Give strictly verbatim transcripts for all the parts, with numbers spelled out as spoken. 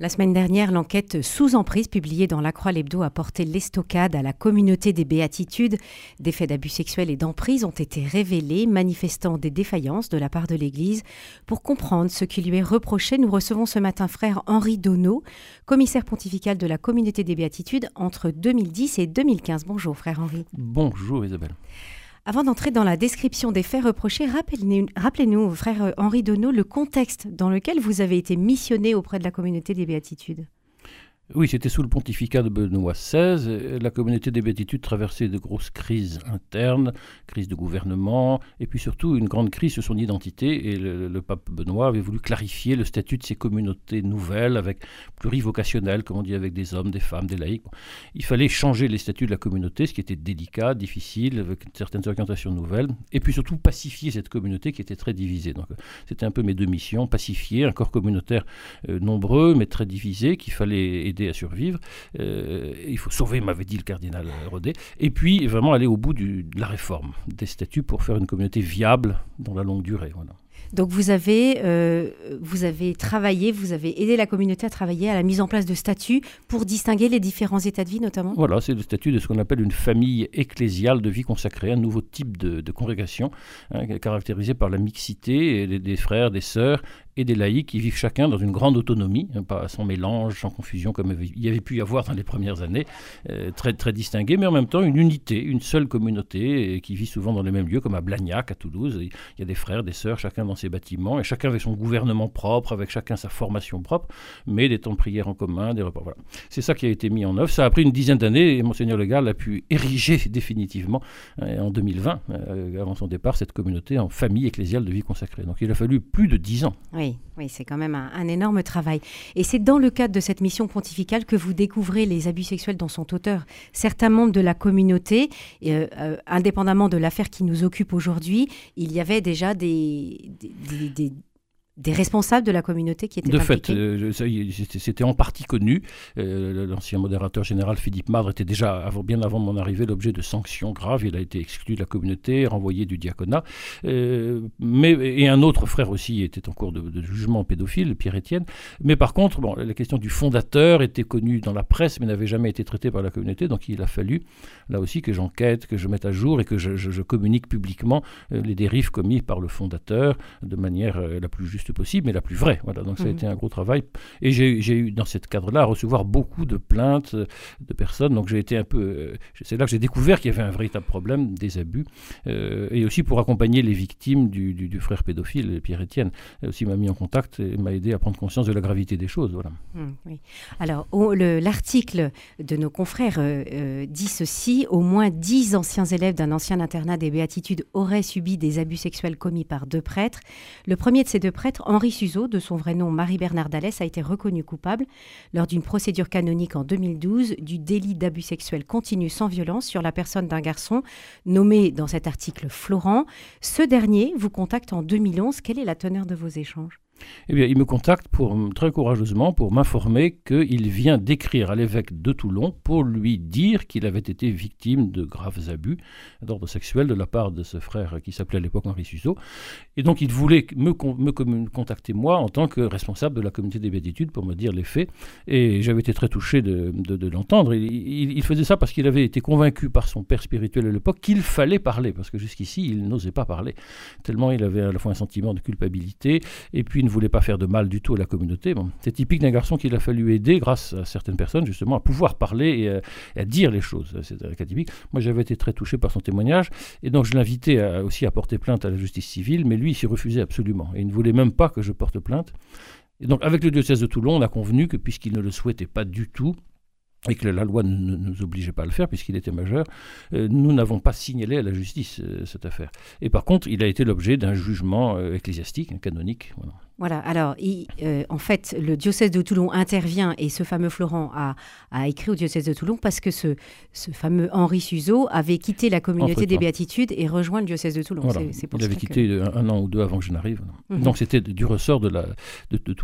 La semaine dernière, l'enquête Sous emprise publiée dans La Croix l'Hebdo a porté l'estocade à la communauté des béatitudes. Des faits d'abus sexuels et d'emprise ont été révélés, manifestant des défaillances de la part de l'Église. Pour comprendre ce qui lui est reproché, nous recevons ce matin frère Henri Donneau, commissaire pontifical de la communauté des béatitudes entre deux mille dix et deux mille quinze. Bonjour frère Henri. Bonjour Isabelle. Avant d'entrer dans la description des faits reprochés, rappelez-nous, rappelez-nous, frère Henri Donneau, le contexte dans lequel vous avez été missionné auprès de la communauté des béatitudes. Oui, c'était sous le pontificat de Benoît seize. La communauté des béatitudes traversait de grosses crises internes, crises de gouvernement, et puis surtout une grande crise sur son identité. Et le, le pape Benoît avait voulu clarifier le statut de ces communautés nouvelles, avec plurivocationnelles, comme on dit, avec des hommes, des femmes, des laïcs. Il fallait changer les statuts de la communauté, ce qui était délicat, difficile, avec certaines orientations nouvelles, et puis surtout pacifier cette communauté qui était très divisée. Donc, c'était un peu mes deux missions, pacifier un corps communautaire euh, nombreux, mais très divisé, qu'il fallait aider à survivre. Euh, il faut sauver, m'avait dit le cardinal Rodet, et puis vraiment aller au bout du, de la réforme des statuts pour faire une communauté viable dans la longue durée. Voilà. Donc vous avez, euh, vous avez travaillé, vous avez aidé la communauté à travailler à la mise en place de statuts pour distinguer les différents états de vie notamment ? Voilà, c'est le statut de ce qu'on appelle une famille ecclésiale de vie consacrée, un nouveau type de, de congrégation hein, caractérisé par la mixité des, des frères, des sœurs et des laïcs qui vivent chacun dans une grande autonomie, hein, pas sans mélange, sans confusion comme il y avait pu y avoir dans les premières années, euh, très, très distingués, mais en même temps une unité, une seule communauté qui vit souvent dans les mêmes lieux, comme à Blagnac, à Toulouse. Il y a des frères, des sœurs, chacun dans ses bâtiments, et chacun avec son gouvernement propre, avec chacun sa formation propre, mais des temps de prière en commun, des repas. Voilà. C'est ça qui a été mis en œuvre. Ça a pris une dizaine d'années, et Monseigneur Le Gall a pu ériger définitivement, euh, en deux mille vingt, euh, avant son départ, cette communauté en famille ecclésiale de vie consacrée. Donc il a fallu plus de dix ans. Oui, oui, c'est quand même un, un énorme travail. Et c'est dans le cadre de cette mission pontificale que vous découvrez les abus sexuels dont sont auteurs certains membres de la communauté. Euh, euh, indépendamment de l'affaire qui nous occupe aujourd'hui, il y avait déjà des... des, des, des Des responsables de la communauté qui étaient de impliqués. De fait, c'était en partie connu. Euh, L'ancien modérateur général Philippe Madre était déjà, avant, bien avant mon arrivée, l'objet de sanctions graves. Il a été exclu de la communauté, renvoyé du diaconat. Euh, mais, et un autre frère aussi était en cours de, de jugement pédophile, Pierre-Étienne. Mais par contre, bon, la question du fondateur était connue dans la presse, mais n'avait jamais été traitée par la communauté. Donc il a fallu, là aussi, que j'enquête, que je mette à jour et que je, je, je communique publiquement euh, les dérives commises par le fondateur de manière euh, la plus juste possible, mais la plus vraie. Voilà, donc ça a mmh. été un gros travail. Et j'ai, j'ai eu, dans cette cadre-là, à recevoir beaucoup de plaintes de personnes. Donc j'ai été un peu... Euh, c'est là que j'ai découvert qu'il y avait un véritable problème des abus. Euh, et aussi pour accompagner les victimes du, du, du frère pédophile, Pierre-Étienne. Il aussi m'a mis en contact et m'a aidé à prendre conscience de la gravité des choses. Voilà. Mmh, oui. Alors, au, le, l'article de nos confrères euh, euh, dit ceci. Au moins dix anciens élèves d'un ancien internat des béatitudes auraient subi des abus sexuels commis par deux prêtres. Le premier de ces deux prêtres, Henri Suzeau, de son vrai nom Marie-Bernard Dallès, a été reconnu coupable lors d'une procédure canonique en deux mille douze du délit d'abus sexuel continu sans violence sur la personne d'un garçon nommé dans cet article Florent. Ce dernier vous contacte en deux mille onze. Quelle est la teneur de vos échanges ? Eh bien, il me contacte pour, très courageusement pour m'informer qu'il vient d'écrire à l'évêque de Toulon pour lui dire qu'il avait été victime de graves abus d'ordre sexuel de la part de ce frère qui s'appelait à l'époque Henri Suzeau. Et donc, il voulait me, me contacter, moi, en tant que responsable de la communauté des béatitudes pour me dire les faits. Et j'avais été très touché de, de, de l'entendre. Il, il, il faisait ça parce qu'il avait été convaincu par son père spirituel à l'époque qu'il fallait parler, parce que jusqu'ici, il n'osait pas parler. Tellement il avait à la fois un sentiment de culpabilité et puis une voulait pas faire de mal du tout à la communauté. Bon, c'est typique d'un garçon qu'il a fallu aider grâce à certaines personnes justement à pouvoir parler et à, et à dire les choses. C'est un cas typique. Moi j'avais été très touché par son témoignage et donc je l'invitais à, aussi à porter plainte à la justice civile, mais lui il s'y refusait absolument et il ne voulait même pas que je porte plainte. Et donc avec le diocèse de Toulon, on a convenu que puisqu'il ne le souhaitait pas du tout, et que la loi ne nous obligeait pas à le faire puisqu'il était majeur, euh, nous n'avons pas signalé à la justice euh, cette affaire. Et par contre, il a été l'objet d'un jugement euh, ecclésiastique, canonique. Voilà. Voilà, alors il, euh, en fait, le diocèse de Toulon intervient et ce fameux Florent a, a écrit au diocèse de Toulon parce que ce, ce fameux Henri Suzeau avait quitté la communauté des béatitudes et rejoint le diocèse de Toulon. Voilà. C'est, c'est pour il avait quitté que... un an ou deux avant que je n'arrive. Voilà. Mm-hmm. Donc c'était du ressort de, la, de, de Toulon.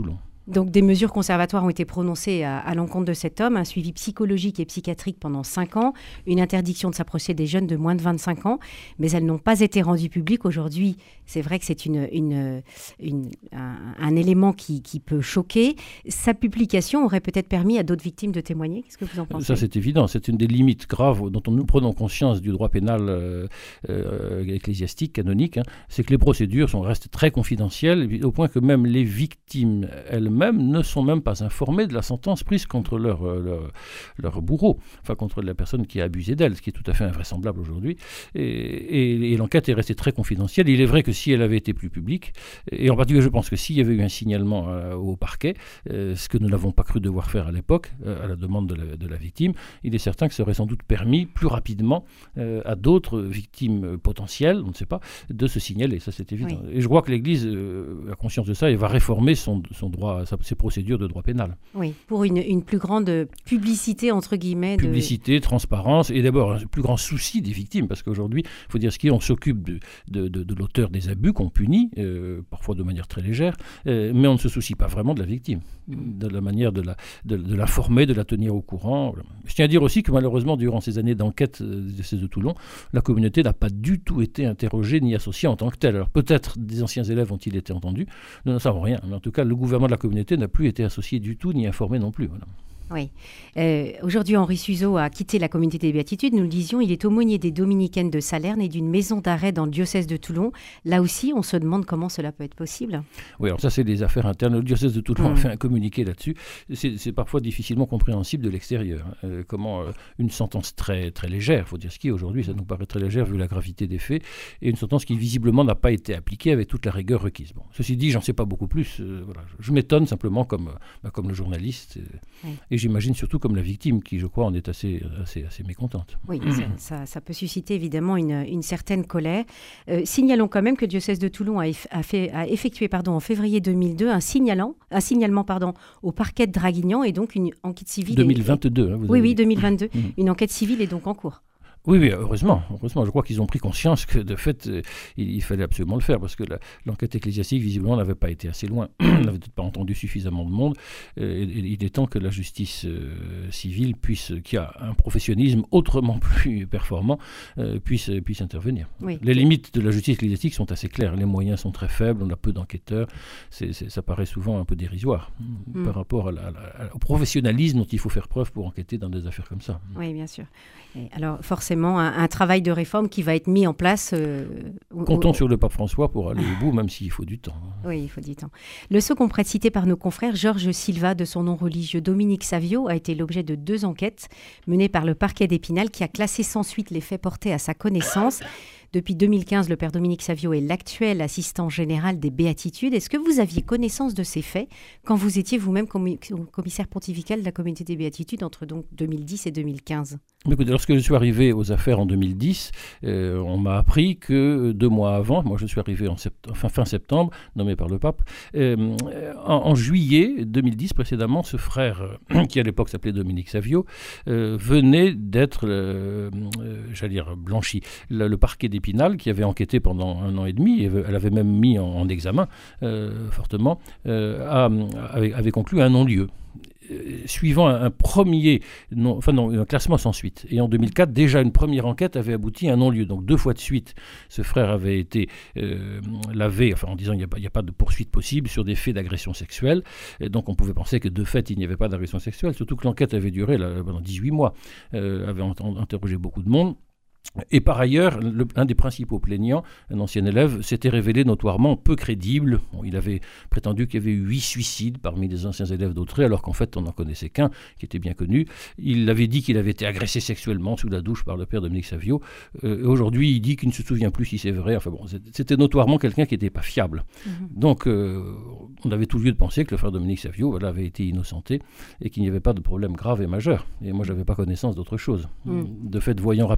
Donc des mesures conservatoires ont été prononcées à, à l'encontre de cet homme, un suivi psychologique et psychiatrique pendant cinq ans, une interdiction de s'approcher des jeunes de moins de vingt-cinq ans, mais elles n'ont pas été rendues publiques. Aujourd'hui, c'est vrai que c'est une, une, une, un, un élément qui, qui peut choquer. Sa publication aurait peut-être permis à d'autres victimes de témoigner. Qu'est-ce que vous en pensez ? Ça, c'est évident. C'est une des limites graves dont nous prenons conscience du droit pénal euh, euh, ecclésiastique, canonique. Hein. C'est que les procédures sont, restent très confidentielles, au point que même les victimes elles-mêmes ne sont même pas informées de la sentence prise contre leur, leur, leur bourreau, enfin contre la personne qui a abusé d'elles, ce qui est tout à fait invraisemblable aujourd'hui. Et, et, et l'enquête est restée très confidentielle. Il est vrai que si elle avait été plus publique, et en particulier je pense que s'il y avait eu un signalement euh, au parquet, euh, ce que nous n'avons pas cru devoir faire à l'époque, euh, à la demande de la, de la victime, il est certain que ça aurait sans doute permis plus rapidement euh, à d'autres victimes potentielles, on ne sait pas, de se signaler, ça c'est évident. Oui. Et je crois que l'Église euh, a conscience de ça et va réformer son, son droit, sa, ses procédures de droit pénal. Oui, pour une, une plus grande publicité, entre guillemets. De... Publicité, transparence, et d'abord un plus grand souci des victimes, parce qu'aujourd'hui, il faut dire ce qu'il y a, on s'occupe de, de, de, de l'auteur des abus qu'on punit, euh, parfois de manière très légère, euh, mais on ne se soucie pas vraiment de la victime, de la manière de, la, de, de l'informer, de la tenir au courant. Je tiens à dire aussi que malheureusement, durant ces années d'enquête du diocèse de Toulon, la communauté n'a pas du tout été interrogée ni associée en tant que telle. Alors peut-être des anciens élèves ont-ils été entendus, nous ne savons rien, mais en tout cas, le gouvernement de la communauté n'a plus été associé du tout, ni informé non plus. Voilà. Oui. Euh, aujourd'hui, Henri Suzeau a quitté la communauté des Béatitudes. Nous le disions, il est aumônier des Dominicaines de Salerne et d'une maison d'arrêt dans le diocèse de Toulon. Là aussi, on se demande comment cela peut être possible. Oui, alors ça, c'est des affaires internes. Le diocèse de Toulon mmh. a fait un communiqué là-dessus. C'est, c'est parfois difficilement compréhensible de l'extérieur. Euh, comment euh, une sentence très, très légère, il faut dire ce qui est aujourd'hui, ça nous paraît très légère vu la gravité des faits, et une sentence qui visiblement n'a pas été appliquée avec toute la rigueur requise. Bon, ceci dit, j'en sais pas beaucoup plus. Euh, voilà. Je m'étonne simplement comme, bah, comme le journaliste. Euh, oui. Et j'imagine surtout comme la victime qui, je crois, en est assez, assez, assez mécontente. Oui, ça, ça, ça peut susciter évidemment une, une certaine colère. Euh, signalons quand même que le diocèse de Toulon a, eff, a, fait, a effectué pardon, en février deux mille deux un, signalant, un signalement pardon, au parquet de Draguignan et donc une enquête civile. deux mille vingt-deux. Est, hein, vous oui, avez oui, dit. deux mille vingt-deux. Mmh. Une enquête civile est donc en cours. Oui, oui, heureusement, heureusement. Je crois qu'ils ont pris conscience que, de fait, euh, il, il fallait absolument le faire, parce que la, l'enquête ecclésiastique, visiblement, n'avait pas été assez loin. On n'avait peut-être pas entendu suffisamment de monde. Euh, et, et il est temps que la justice euh, civile, puisse, qui a un professionnalisme autrement plus performant, euh, puisse, puisse intervenir. Oui. Les limites de la justice ecclésiastique sont assez claires. Les moyens sont très faibles, on a peu d'enquêteurs. C'est, c'est, ça paraît souvent un peu dérisoire mm. par rapport à la, à la, au professionnalisme dont il faut faire preuve pour enquêter dans des affaires comme ça. Oui, bien sûr. Et alors, forcément, Un, un travail de réforme qui va être mis en place. Euh, Comptons au, sur le pape François pour aller au bout, même s'il faut du temps. Oui, il faut du temps. Le second prêtre cité par nos confrères, Georges Silva, de son nom religieux Dominique Savio, a été l'objet de deux enquêtes menées par le parquet d'Épinal qui a classé sans suite les faits portés à sa connaissance. Depuis deux mille quinze, le père Dominique Savio est l'actuel assistant général des Béatitudes. Est-ce que vous aviez connaissance de ces faits quand vous étiez vous-même commissaire pontifical de la communauté des Béatitudes entre donc deux mille dix et deux mille quinze ? Écoutez, lorsque je suis arrivé aux affaires en deux mille dix, euh, on m'a appris que deux mois avant, moi je suis arrivé en sept, fin, fin septembre, nommé par le pape, euh, en, en juillet deux mille dix précédemment, ce frère, euh, qui à l'époque s'appelait Dominique Savio, euh, venait d'être, euh, euh, j'allais dire, blanchi. Le, le parquet d'Épinal, qui avait enquêté pendant un an et demi, elle avait même mis en, en examen euh, fortement, euh, a, avait, avait conclu un non-lieu. Suivant un, un premier, non, enfin non, un classement sans suite. Et en deux mille quatre, déjà une première enquête avait abouti à un non-lieu. Donc deux fois de suite, ce frère avait été euh, lavé, enfin en disant qu'il n'y a, a pas de poursuite possible sur des faits d'agression sexuelle. Et donc on pouvait penser que de fait, il n'y avait pas d'agression sexuelle, surtout que l'enquête avait duré là, pendant dix-huit mois, euh, avait interrogé beaucoup de monde. Et par ailleurs, le, un des principaux plaignants, un ancien élève, s'était révélé notoirement peu crédible. Bon, il avait prétendu qu'il y avait eu huit suicides parmi les anciens élèves d'Autrey, alors qu'en fait, on n'en connaissait qu'un, qui était bien connu. Il avait dit qu'il avait été agressé sexuellement sous la douche par le père Dominique Savio. Euh, aujourd'hui, il dit qu'il ne se souvient plus si c'est vrai. Enfin bon, c'était notoirement quelqu'un qui n'était pas fiable. Mmh. Donc, euh, on avait tout lieu de penser que le frère Dominique Savio voilà, avait été innocenté et qu'il n'y avait pas de problème grave et majeur. Et moi, je n'avais pas connaissance d'autre chose. Mmh. De fait, voyant rapidement les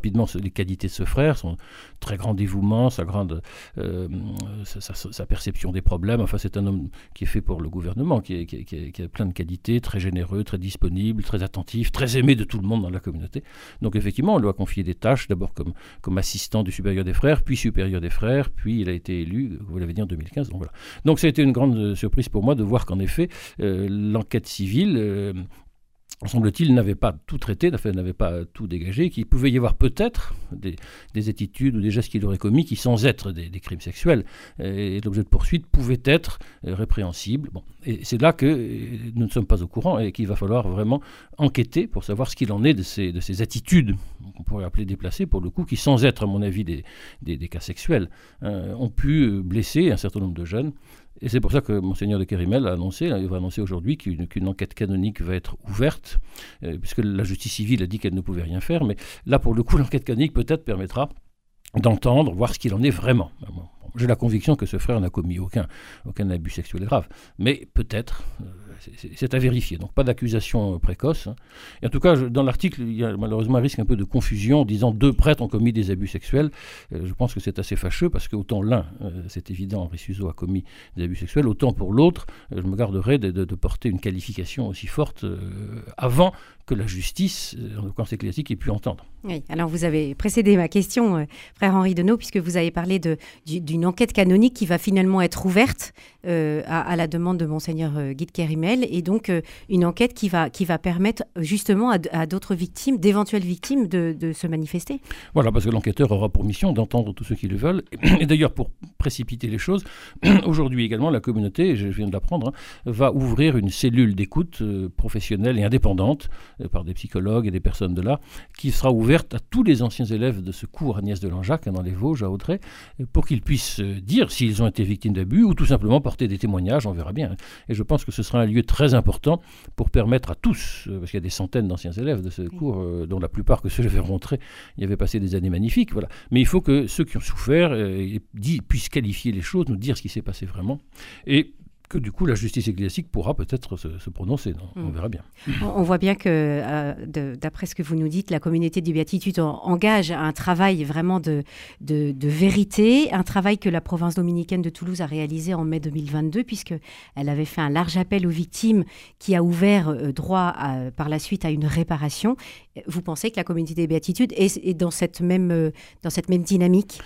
les qualités de ce frère, son très grand dévouement, sa grande euh, sa, sa, sa perception des problèmes. Enfin, c'est un homme qui est fait pour le gouvernement, qui, est, qui, est, qui, est, qui a plein de qualités, très généreux, très disponible, très attentif, très aimé de tout le monde dans la communauté. Donc effectivement, on lui a confié des tâches, d'abord comme, comme assistant du supérieur des frères, puis supérieur des frères, puis il a été élu, vous l'avez dit, en deux mille quinze. Donc, voilà. Donc ça a été une grande surprise pour moi de voir qu'en effet, euh, l'enquête civile... Euh, semble-t-il, n'avait pas tout traité, n'avait pas tout dégagé, qu'il pouvait y avoir peut-être des, des attitudes ou des gestes qu'il aurait commis qui, sans être des, des crimes sexuels, et l'objet de poursuite pouvait être répréhensible. Bon. Et c'est là que nous ne sommes pas au courant et qu'il va falloir vraiment enquêter pour savoir ce qu'il en est de ces, de ces attitudes, qu'on pourrait appeler déplacées pour le coup, qui, sans être, à mon avis, des, des, des cas sexuels, hein, ont pu blesser un certain nombre de jeunes. Et c'est pour ça que Monseigneur de Kérimel a annoncé, il va annoncer aujourd'hui qu'une, qu'une enquête canonique va être ouverte, euh, puisque la justice civile a dit qu'elle ne pouvait rien faire, mais là, pour le coup, l'enquête canonique peut-être permettra d'entendre, voir ce qu'il en est vraiment. J'ai la conviction que ce frère n'a commis aucun, aucun abus sexuel grave, mais peut-être, euh, c'est, c'est à vérifier. Donc pas d'accusation précoce. Hein. Et en tout cas, je, dans l'article, il y a malheureusement un risque un peu de confusion, en disant deux prêtres ont commis des abus sexuels. Euh, je pense que c'est assez fâcheux, parce que autant l'un, euh, c'est évident, Henri Suzeau a commis des abus sexuels, autant pour l'autre, euh, je me garderai de, de, de porter une qualification aussi forte euh, avant que la justice, en l'occurrence ecclésiastique, ait pu entendre. Oui, alors vous avez précédé ma question, euh, frère Henri Deneau, puisque vous avez parlé de, du, d'une enquête canonique qui va finalement être ouverte euh, à, à la demande de Monseigneur euh, Guy de Kérimel, et donc euh, une enquête qui va, qui va permettre justement à, à d'autres victimes, d'éventuelles victimes, de, de se manifester. Voilà, parce que l'enquêteur aura pour mission d'entendre tous ceux qui le veulent. Et d'ailleurs, pour précipiter les choses, aujourd'hui également, la communauté, je viens de l'apprendre, hein, va ouvrir une cellule d'écoute euh, professionnelle et indépendante euh, par des psychologues et des personnes de là, qui sera ouverte à tous les anciens élèves de ce cours Agnès de Langeac, hein, dans les Vosges, à Audrey, pour qu'ils puissent euh, dire s'ils ont été victimes d'abus ou tout simplement porter des témoignages, on verra bien. Hein. Et je pense que ce sera un lieu très important pour permettre à tous, euh, parce qu'il y a des centaines d'anciens élèves de ce cours, euh, dont la plupart que ceux que j'avais rencontrés y avaient passé des années magnifiques, voilà. Mais il faut que ceux qui ont souffert euh, dit, puissent qualifier les choses, nous dire ce qui s'est passé vraiment, et que du coup la justice ecclésiastique pourra peut-être se, se prononcer. Non, mmh. On verra bien. On voit bien que, euh, de, d'après ce que vous nous dites, la communauté des Béatitudes engage un travail vraiment de, de, de vérité, un travail que la province dominicaine de Toulouse a réalisé en mai deux mille vingt-deux, puisqu'elle avait fait un large appel aux victimes qui a ouvert euh, droit à, par la suite à une réparation. Vous pensez que la communauté des Béatitudes est, est dans, cette même, euh, dans cette même dynamique?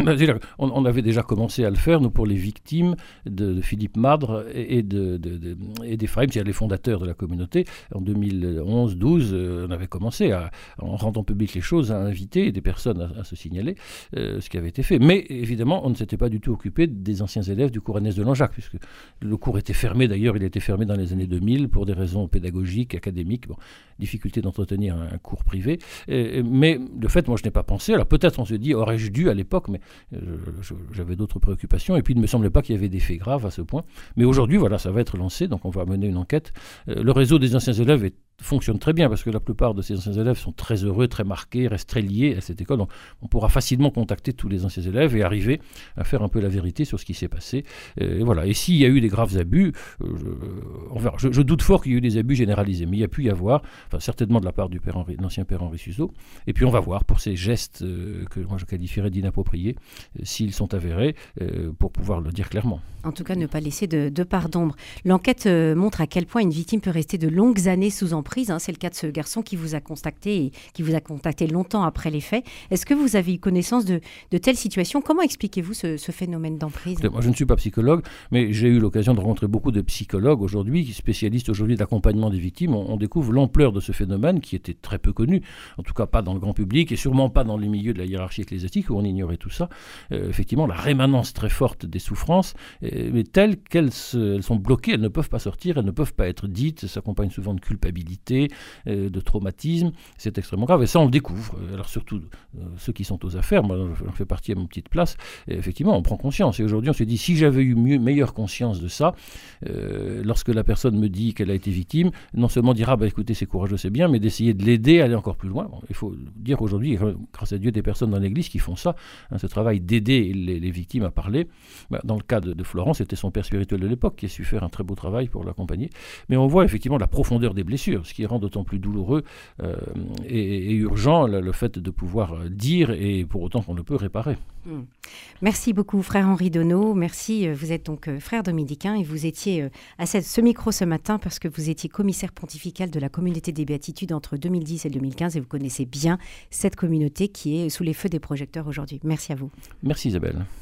on, on avait déjà commencé à le faire, nous, pour les victimes de, de Philippe Madre et, de, de, de, et d'Ephraïm, c'est-à-dire les fondateurs de la communauté. En deux mille onze douze, euh, on avait commencé, à, en rendant publiques les choses, à inviter des personnes à, à se signaler, euh, ce qui avait été fait. Mais évidemment, on ne s'était pas du tout occupé des anciens élèves du cours Agnès de Langeac, puisque le cours était fermé. D'ailleurs, il a été fermé dans les années deux mille pour des raisons pédagogiques, académiques, bon, difficulté d'entretenir un, un cours privé. Et, mais de fait, moi, je n'ai pas pensé. Alors peut-être on se dit, aurais-je dû à l'époque, mais euh, je, j'avais d'autres préoccupations. Et puis, il ne me semblait pas qu'il y avait des faits graves à ce point. Mais aujourd'hui, voilà, ça va être lancé, donc on va mener une enquête. Euh, le réseau des anciens élèves est, fonctionne très bien, parce que la plupart de ces anciens élèves sont très heureux, très marqués, restent très liés à cette école. Donc on pourra facilement contacter tous les anciens élèves et arriver à faire un peu la vérité sur ce qui s'est passé. Euh, et voilà. Et s'il y a eu des graves abus, euh, je, on verra. Je, je doute fort qu'il y ait eu des abus généralisés, mais il y a pu y avoir, enfin, certainement de la part du père Henri, l'ancien père Henri Suzeau. Et puis on va voir pour ces gestes euh, que moi je qualifierais d'inappropriés, euh, s'ils sont avérés, euh, pour pouvoir le dire clairement. En tout cas, ne pas laisser de, de part d'ombre. L'enquête euh, montre à quel point une victime peut rester de longues années sous emprise. Hein. C'est le cas de ce garçon qui vous a contacté et qui vous a contacté longtemps après les faits. Est-ce que vous avez eu connaissance de, de telles situations? Comment expliquez-vous ce, ce phénomène d'emprise? Écoutez, moi, je ne suis pas psychologue, mais j'ai eu l'occasion de rencontrer beaucoup de psychologues aujourd'hui, qui spécialistes aujourd'hui d'accompagnement des victimes. On, on découvre l'ampleur de ce phénomène qui était très peu connu, en tout cas pas dans le grand public et sûrement pas dans les milieux de la hiérarchie ecclésiastique où on ignorait tout ça. Euh, effectivement, la rémanence très forte des souffrances, euh, mais telles qu'elles se, elles sont bloquées, elles ne peuvent pas sortir, elles ne peuvent pas être dites, s'accompagnent souvent de culpabilité, euh, de traumatisme, c'est extrêmement grave et ça on le découvre. Alors surtout euh, ceux qui sont aux affaires, moi j'en fais partie à mon petite place, et effectivement on prend conscience et aujourd'hui on se dit si j'avais eu mieux, meilleure conscience de ça, euh, lorsque la personne me dit qu'elle a été victime, non seulement dire ah bah écoutez c'est courageux c'est bien, mais d'essayer de l'aider à aller encore plus loin. Bon, il faut dire qu'aujourd'hui, grâce à Dieu, des personnes dans l'église qui font ça, hein, ce travail d'aider les, les victimes à parler. Bah, dans le cas de, de Florence, c'était son père spirituel de l'époque qui a su faire un très beau travail pour l'accompagner. Mais on voit effectivement la profondeur des blessures. ce qui rend d'autant plus douloureux euh, et, et urgent le, le fait de pouvoir dire et pour autant qu'on ne peut réparer. Mmh. Merci beaucoup, frère Henri Donneau. Merci. Vous êtes donc euh, frère dominicain et vous étiez euh, à cette, ce micro ce matin parce que vous étiez commissaire pontifical de la communauté des béatitudes entre deux mille dix et deux mille quinze et vous connaissez bien cette communauté qui est sous les feux des projecteurs aujourd'hui. Merci à vous. Merci Isabelle.